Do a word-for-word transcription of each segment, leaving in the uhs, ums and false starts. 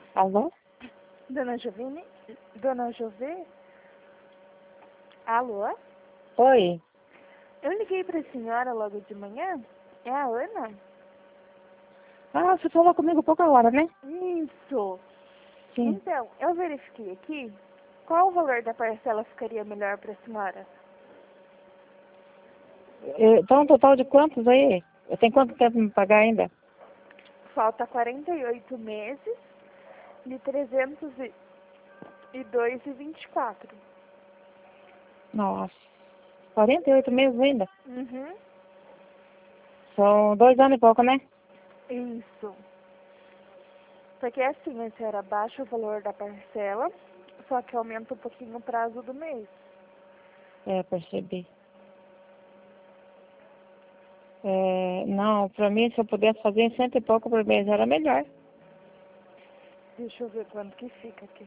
Alô? Dona Jovine? Dona Jovê? Alô? Oi. Eu liguei para a senhora logo de manhã. É a Ana? Ah, você falou comigo pouca hora, né? Isso. Sim. Então, eu verifiquei aqui. Qual o valor da parcela ficaria melhor para a senhora? Então, um total de quantos aí? Eu tenho quanto tempo pra me pagar ainda? Falta quarenta e oito meses de trezentos e dois e vinte e quatro. Nossa. quarenta e oito meses ainda? Uhum. São dois anos e pouco, né? Isso. Porque assim, a senhora baixa o valor da parcela, só que aumenta um pouquinho o prazo do mês. É, percebi. É, não, pra mim, se eu pudesse fazer em cento e pouco por mês, era melhor. Deixa eu ver quanto que fica aqui.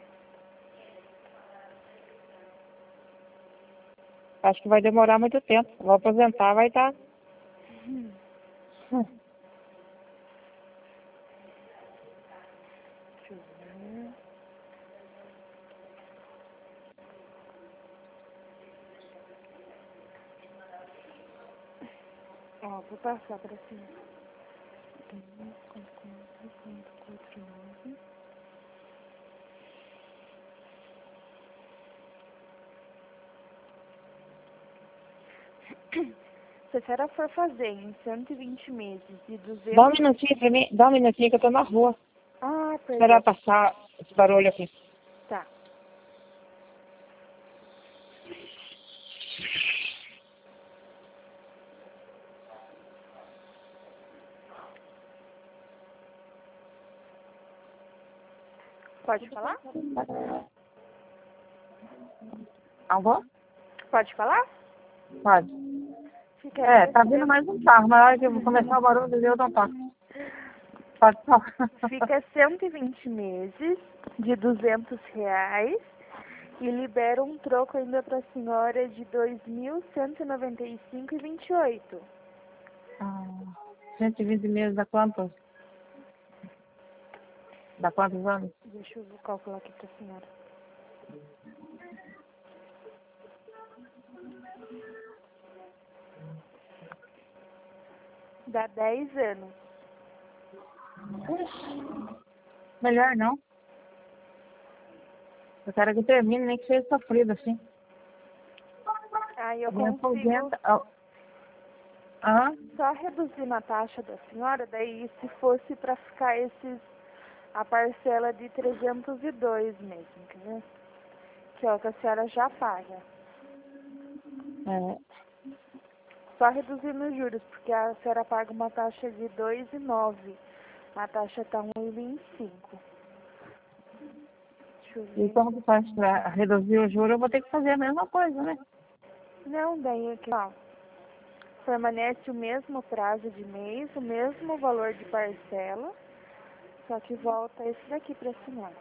Acho que vai demorar muito tempo. Vou aposentar, vai estar. Hum. Deixa eu ver. Ó, vou passar pra cima. Se a senhora for fazer em cento e vinte meses de duzentos... Dá um minutinho pra mim, dá um minutinho que eu tô na rua. Ah, Esperar perdão. passar esse barulho aqui. Tá. Pode falar? Alô? Pode falar? Pode. Ficaria É, tá vindo mais um carro. Na hora que eu vou começar o barulho, eu não toco. Pode falar. Fica cento e vinte meses de duzentos reais e libera um troco ainda para a senhora de dois mil cento e noventa e cinco e vinte e oito. Ah, cento e vinte meses dá quantos? Dá quantos anos? Deixa eu calcular aqui para a senhora. Dá dez anos. Melhor não. Eu quero que termine, nem que seja sofrido assim. Aí eu Me consigo aposenta. Ah, ah, só reduzir na taxa da senhora, daí se fosse para ficar esses, a parcela de trezentos e dois mesmo, entendeu? Que é o que a senhora já paga. é, Só reduzindo os juros, porque a senhora paga uma taxa de dois vírgula nove. A taxa está um vírgula vinte e cinco. Deixa eu e ver. como que faz para reduzir o juro? Eu vou ter que fazer a mesma coisa, né? Não, daí aqui, ó. Permanece o mesmo prazo de mês, o mesmo valor de parcela, só que volta esse daqui para a senhora.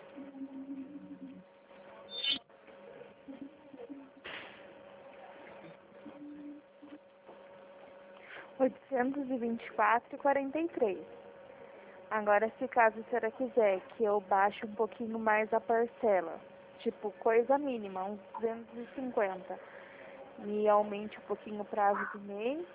oitocentos e vinte e quatro reais e quarenta e três. Agora, se caso a senhora quiser que eu baixe um pouquinho mais a parcela, tipo coisa mínima, uns duzentos e cinquenta, e aumente um pouquinho o prazo do mês,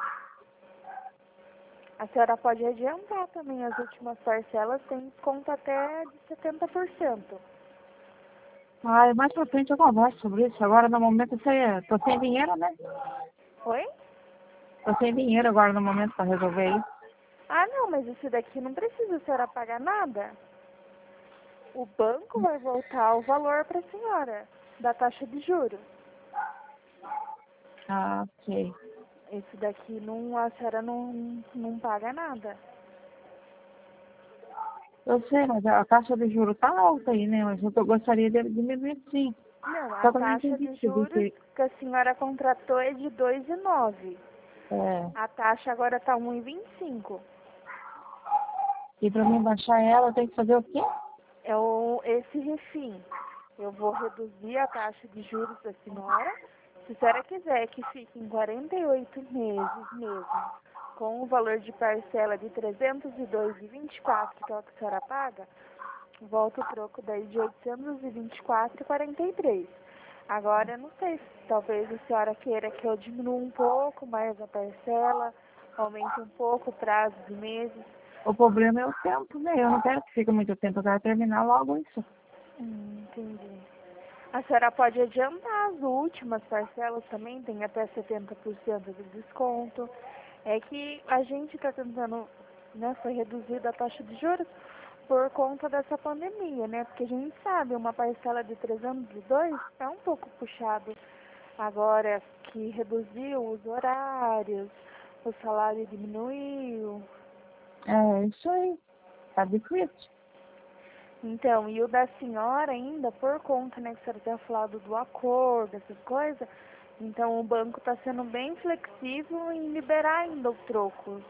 a senhora pode adiantar também as últimas parcelas, tem desconto até de setenta por cento. Ah, mais pra frente eu converso sobre isso. Agora, no momento, eu sei- tô sem dinheiro, né? Oi? Tô sem dinheiro agora, no momento, pra resolver isso. Ah, não, mas esse daqui não precisa a senhora pagar nada. O banco vai voltar o valor para a senhora, da taxa de juros. Ah, ok. Esse daqui não, a senhora não, não paga nada. Eu sei, mas a taxa de juros tá alta aí, né? Mas eu gostaria de diminuir sim. Não, a Só que eu não taxa entendi de tudo juros isso. que a senhora contratou é de dois vírgula nove. É. A taxa agora está um vírgula vinte e cinco. E para mim baixar ela, eu tenho que fazer o quê? É o, esse refim. Eu vou reduzir a taxa de juros da senhora. Se a senhora quiser que fique em quarenta e oito meses mesmo, com o valor de parcela de trezentos e dois reais e vinte e quatro, que é o que a senhora paga, volta o troco daí de oitocentos e vinte e quatro reais e quarenta e três centavos. Agora, eu não sei se talvez a senhora queira que eu diminua um pouco mais a parcela, aumente um pouco o prazo de meses. O problema é o tempo, né? Eu não quero que fique muito tempo, eu quero terminar logo isso. Hum, entendi. A senhora pode adiantar as últimas parcelas também, tem até setenta por cento de desconto. É que a gente está tentando, né, foi reduzida a taxa de juros por conta dessa pandemia, né? Porque a gente sabe, uma parcela de trezentos e dois é um pouco puxado. Agora que reduziu os horários, o salário diminuiu. É isso aí. Tá difícil. Então, e o da senhora ainda, por conta, né, que a senhora tinha falado do acordo, essas coisas, então o banco está sendo bem flexível em liberar ainda o troco.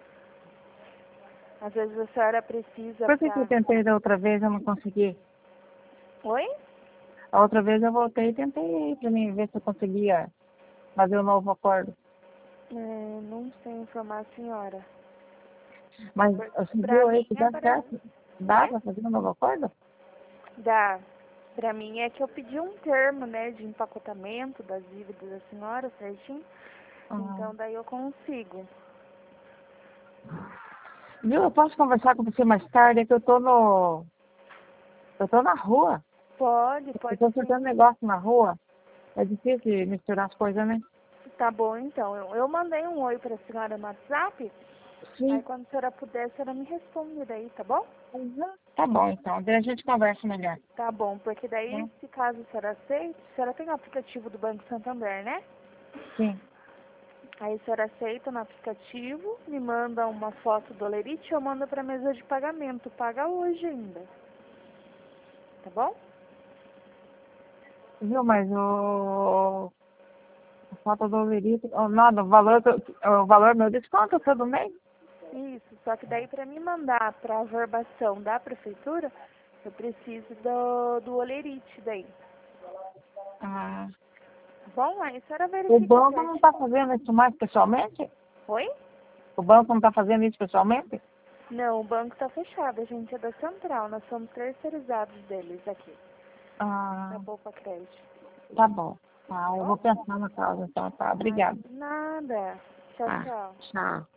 Às vezes a senhora precisa Por que que eu pra... tentei da outra vez e eu não consegui? Oi? A outra vez eu voltei e tentei pra mim ver se eu conseguia fazer um novo acordo. É, não sei informar a senhora. Mas Por- você Pra viu aí mim que é dá para... certo? Dá Oi? pra fazer um novo acordo? Dá. Pra mim é que eu pedi um termo, né, de empacotamento das dívidas da senhora, certinho. Ah. Então daí eu consigo. Viu? Eu posso conversar com você mais tarde, é que eu tô no... Eu tô na rua. Pode, Eu pode tô sim. fazendo negócio na rua. É difícil misturar as coisas, né? Tá bom, então. Eu, eu mandei um oi pra senhora no WhatsApp. Aí Sim. quando a senhora puder, a senhora me responde daí, tá bom? Uhum. Tá bom, então. Daí a gente conversa melhor. Tá bom, porque daí, Né? se caso a senhora aceite, a senhora tem o aplicativo do Banco Santander, né? Sim. Aí a senhora aceita no aplicativo, me manda uma foto do Olerite, eu mando pra mesa de pagamento. Paga hoje ainda. Tá bom? Viu, mas o... A falta do verito... Oh, nada, o valor, que- o valor meu desconto todo mês. Isso, só que daí pra me mandar pra averbação da prefeitura, eu preciso do, do Olerite daí. Ah. Tá bom? Aí a senhora O verifica banco não certo. tá fazendo isso mais pessoalmente? Oi? O banco não tá fazendo isso pessoalmente? Não, o banco tá fechado, a gente é da central, nós somos terceirizados deles aqui, Ah, da Poupa Crédito. tá bom. Tá, Tá eu bom? vou pensar na causa, então, tá. Ah, Obrigada. nada. Tchau, Tá, tchau. tchau.